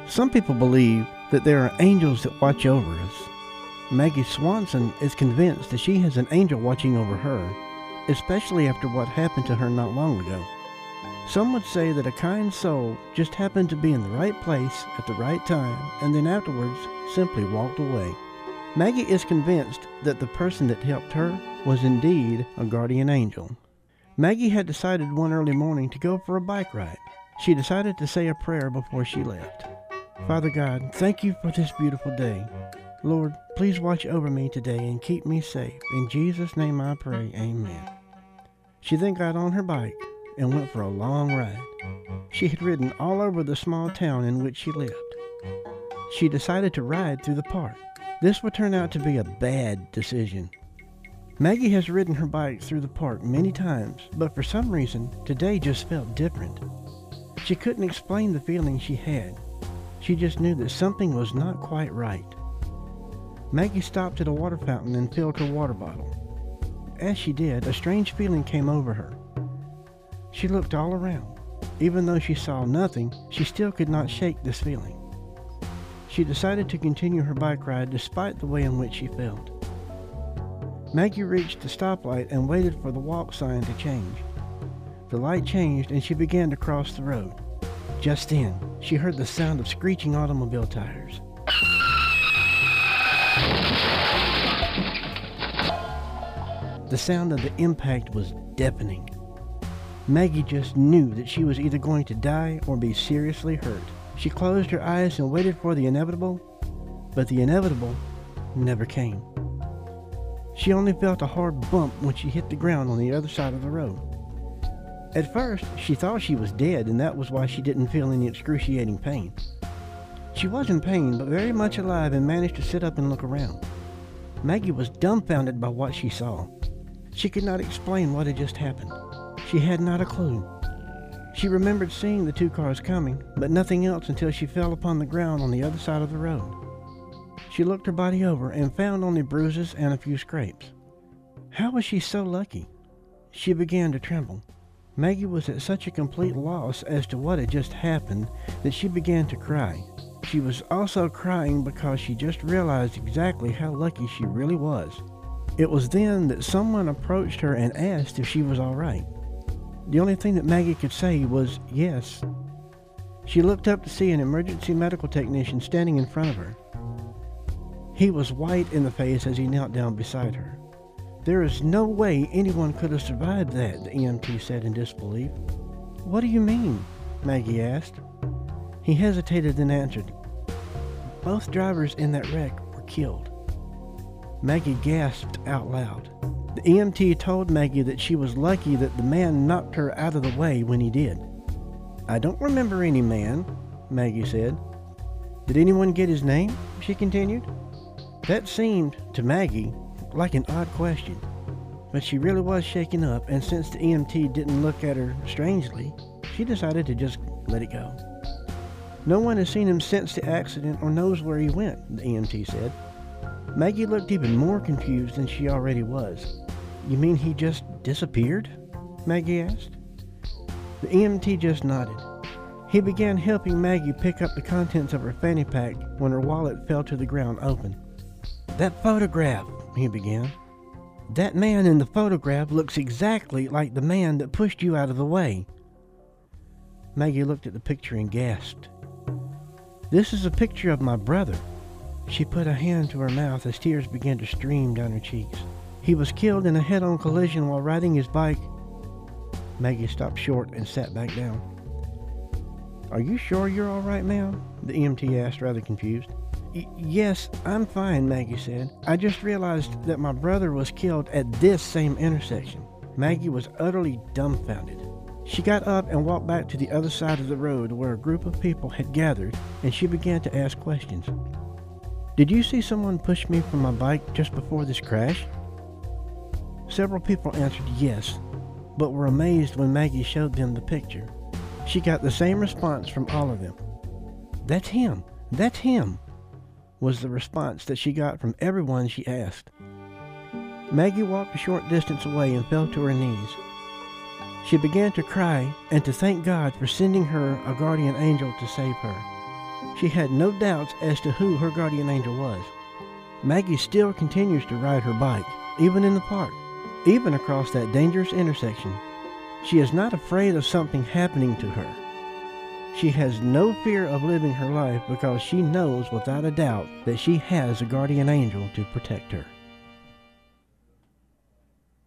Some people believe that there are angels that watch over us. Maggie Swanson is convinced that she has an angel watching over her, especially after what happened to her not long ago. Some would say that a kind soul just happened to be in the right place at the right time and then afterwards simply walked away. Maggie is convinced that the person that helped her was indeed a guardian angel. Maggie had decided one early morning to go for a bike ride. She decided to say a prayer before she left. Father God, thank you for this beautiful day. Lord, please watch over me today and keep me safe. In Jesus' name I pray, amen. She then got on her bike and went for a long ride. She had ridden all over the small town in which she lived. She decided to ride through the park. This would turn out to be a bad decision. Maggie has ridden her bike through the park many times, but for some reason, today just felt different. She couldn't explain the feeling she had. She just knew that something was not quite right. Maggie stopped at a water fountain and filled her water bottle. As she did, a strange feeling came over her. She looked all around. Even though she saw nothing, she still could not shake this feeling. She decided to continue her bike ride despite the way in which she felt. Maggie reached the stoplight and waited for the walk sign to change. The light changed and she began to cross the road. Just then, she heard the sound of screeching automobile tires. The sound of the impact was deafening. Maggie just knew that she was either going to die or be seriously hurt. She closed her eyes and waited for the inevitable, but the inevitable never came. She only felt a hard bump when she hit the ground on the other side of the road. At first, she thought she was dead, and that was why she didn't feel any excruciating pain. She was in pain, but very much alive and managed to sit up and look around. Maggie was dumbfounded by what she saw. She could not explain what had just happened. She had not a clue. She remembered seeing the two cars coming, but nothing else until she fell upon the ground on the other side of the road. She looked her body over and found only bruises and a few scrapes. How was she so lucky? She began to tremble. Maggie was at such a complete loss as to what had just happened that she began to cry. She was also crying because she just realized exactly how lucky she really was. It was then that someone approached her and asked if she was all right. The only thing that Maggie could say was yes. She looked up to see an emergency medical technician standing in front of her. He was white in the face as he knelt down beside her. There is no way anyone could have survived that, the EMT said in disbelief. What do you mean? Maggie asked. He hesitated and answered, both drivers in that wreck were killed. Maggie gasped out loud. The EMT told Maggie that she was lucky that the man knocked her out of the way when he did. I don't remember any man, Maggie said. Did anyone get his name? She continued. That seemed, to Maggie, like an odd question, but she really was shaken up, and since the EMT didn't look at her strangely, she decided to just let it go. No one has seen him since the accident or knows where he went, the EMT said. Maggie looked even more confused than she already was. You mean he just disappeared? Maggie asked. The EMT just nodded. He began helping Maggie pick up the contents of her fanny pack when her wallet fell to the ground open. That photograph, he began. That man in the photograph looks exactly like the man that pushed you out of the way. Maggie looked at the picture and gasped. This is a picture of my brother. She put a hand to her mouth as tears began to stream down her cheeks. He was killed in a head-on collision while riding his bike. Maggie stopped short and sat back down. Are you sure you're all right, ma'am? The EMT asked, rather confused. Yes, I'm fine, Maggie said. I just realized that my brother was killed at this same intersection. Maggie was utterly dumbfounded. She got up and walked back to the other side of the road where a group of people had gathered, and she began to ask questions. Did you see someone push me from my bike just before this crash? Several people answered yes, but were amazed when Maggie showed them the picture. She got the same response from all of them. That's him! That's him! Was the response that she got from everyone she asked. Maggie walked a short distance away and fell to her knees. She began to cry and to thank God for sending her a guardian angel to save her. She had no doubts as to who her guardian angel was. Maggie still continues to ride her bike, even in the park, even across that dangerous intersection. She is not afraid of something happening to her. She has no fear of living her life because she knows without a doubt that she has a guardian angel to protect her.